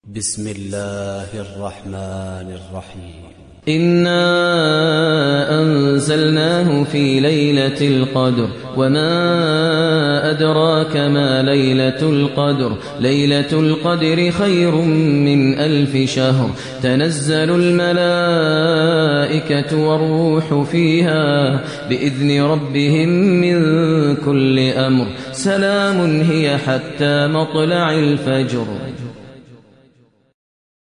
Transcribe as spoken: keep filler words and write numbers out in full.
بسم الله الرحمن الرحيم. إنا أنزلناه في ليلة القدر وما أدراك ما ليلة القدر ليلة القدر خير من ألف شهر تنزل الملائكة والروح فيها بإذن ربهم من كل أمر سلام هي حتى مطلع الفجر.